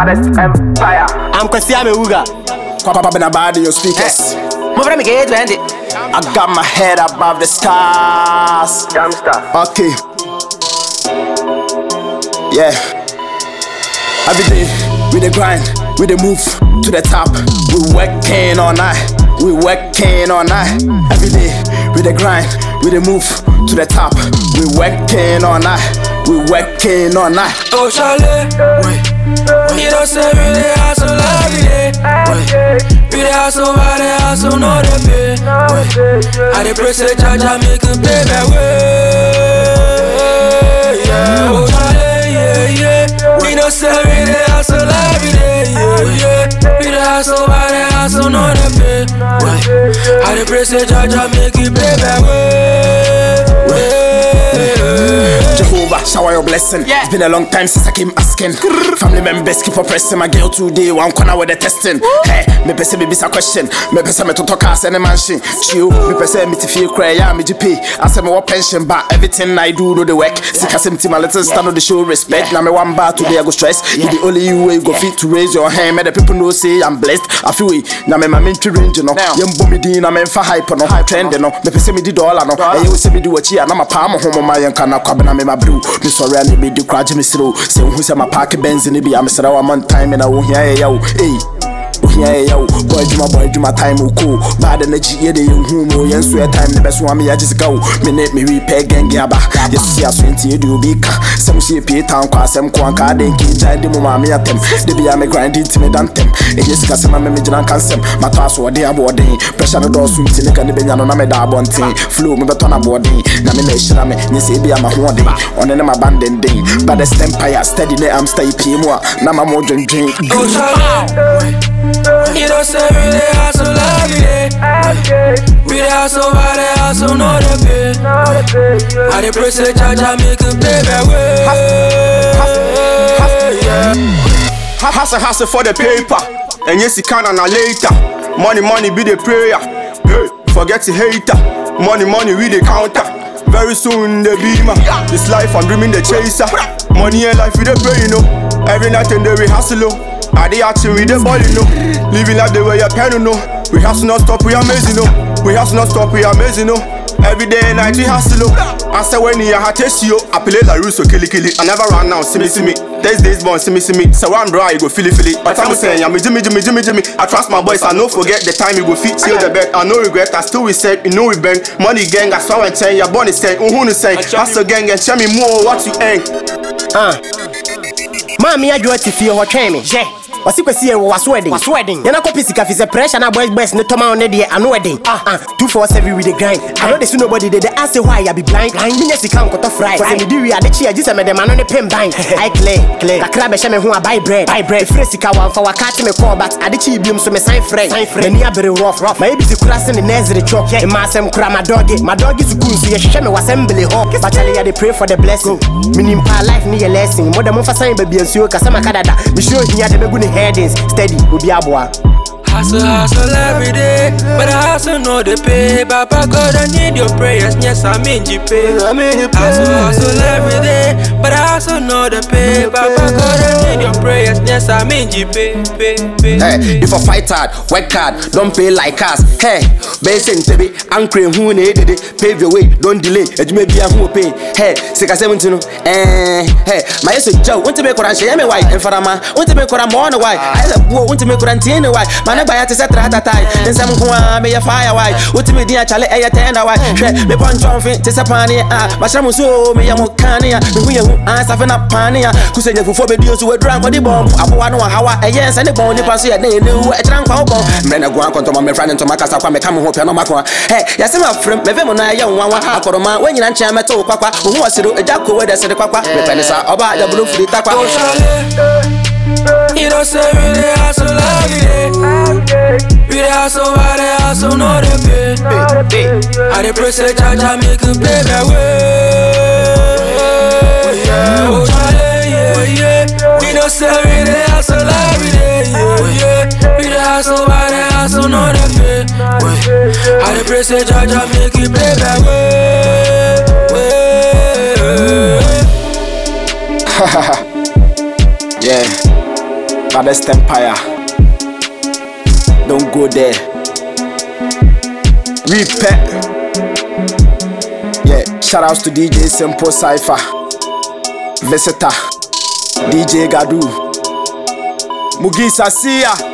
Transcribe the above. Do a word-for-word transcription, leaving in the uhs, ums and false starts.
baddest empire. I'm Kwesiame Uga. Papa been about your speakers. Move from me get to end it. I got my head above the stars. Jamster. Okay. Yeah. Every day we the grind, we the move to the top. We working all night, we working all night. Every day we the grind, we the move to the top. We working all night, we working all night. Oh Charlie, wait, you don't say we the hustle every day. Wait, we the hustle, why the hustle no the pay. Wait, I the press the charge I make a pay that way. Yeah, oh Charlie, yeah, yeah. We don't say we the hustle every day. Yeah, yeah. We the hustle, why the hustle no the pay. Wait, I the press the charge I make it pay that way. Jehovah, shower your blessing. Yeah. It's been a long time since I came asking. Family members keep oppressing my girl today. One corner with the testing. Hey, me pese me bisa question. Me pese me to talk as any mansion. Chill, me pese me to feel cry. Yeah, me G P. I say me what pension, but everything I do do the work. Sick as him my little stand on the show respect. Now me one bar today I go stress. You the only you way go fit to raise your hand. Make the people know say I'm blessed. I feel it. Now me my main range you know. Yem bomb me din. I me for hype no hype trend no. Me pese me di dollar no. And you say me do what you. Now my palm home my young kana kwabena me my blue. Me sorry I need the crowd me slow. Say who say my park Benz in the be I'm say I'm on time and I won't hear you. Hey. Yeah, yo, boy, do my boy, do my time, cool. Bad energy, yeah, they you who yen swear time, the best one me, I just go. Minute me repair gang gaba. Yes, see, I twenty, you do big. Some see a pay town, cause some quanka, they can't try the mommy at them. They be a me grinding to me dantem. And yes, cause my memory and cancel. My task or they are boarding. Pressure the door swing to the can be on a dab on thing. Flew me, but on a boarding. Nomination, I mean, you say, be a my one day. On an abandoned day. But the empire steady, I'm stay P M. Now my modern drink. You don't say we the hustle every day. We the hustle, why the hustle no the pay. I the press the charge I make a pay that way. Hustle, hustle for the paper. And yes, you can and later. Money, money be the prayer. Hey, forget the hater. Money, money we the counter. Very soon the beamer. This life I'm dreaming the chaser. Money and life we the pray, you know. Every night and day we hustle. I the action with the body, you know. Living like the way you can, you know. We hustle not stop, we amazing, you know. We hustle not stop, we amazing, you know. Every day and night we hustle, you know. I say when you have taste you, I play like Russo, kill it, kill it. I never run now, see me, see me. Days, days born, see me, see me. So I'm dry, you go feel it, feel it. But I'm saying, I'm Jimmy, Jimmy, Jimmy, Jimmy. I trust my boys, I no forget the time you go fit till the bed. I no regret, I still respect, you know we bang. Money gang, I saw and chain, your body saying, who who say, hustle gang and show me more what you ain't. Ah, mommy, I do it to feel what came in. Yeah. Wasi kwesi e was wedding. Was wedding. Yana copy sika fi pressure na boys boys no toma on dey an wedding. Ah ah two four seven with the grind. I know they see nobody they ask why I be blind. Blind me sika nkoto fry. Cause me do we ade chi agisa me dem no ne pem bind. I clear clear. Kakra be she me ho buy bread. Buy bread. Free sika wan for wakati me call but ade chi biom so me sign friend. Sign friend. Me abere rough rough. My be kura se ne nursery chop. E ma sem kura my dog. My dog is school so ye hwe me assembly ho. But I dey pray for the blessing. Meaning pa life ni a lesson. More than mo fa sign baby ensuo kasa makadada. Me show hia de megu ne headings. Steady, we be a boy. Hustle, hustle every day, but I hustle no the pay. Papa God, I need your prayers. Yes, I mean you pay. Hustle, hustle every day, but I hustle no the pay. Papa God, I need your prayers. Yes, I mean you pay, pay, pay. Hey, if I fight hard, work hard, don't pay like us. Hey, basing to be anchoring who needed it. Pave your way, don't delay. It may be a who pay. Hey, six seventeen. Eh, hey, my yes, Joe, want to make a shame white and for a man, want to make a more white. I want to make a ten white. By at set at that time, then some who may a fire white. What to me, dear Charlie, a tender white. Me punch on fit, tis a pania. Mashamu so me a mocania. We answer for a pania. Who said you for videos who were drunk for the bomb. I want to know how I yes and the bone. If I see a name, a drunk for bomb. Men are going to my friend and to my casa. I come home and no hey, yes, I'm a friend. Me vemo na young one. I call my when you and chama to papa. Who was to do a jack over the city papa. The penisa about the blue free tapa. You don't say we the hustle every day. We the hustle, why the hustle no the pay. I the press the charge I make a pay that way. Yeah, oh Charlie, yeah, yeah. We don't say we the hustle every day. Yeah, yeah. We the hustle, why the hustle no the pay. I the press the charge I make it pay that way. Yeah. Saddest Empire. Don't go there. Repair. Yeah, shout outs to D J Simple Cypher, Visitor, D J Gadu, Mugisa Sia.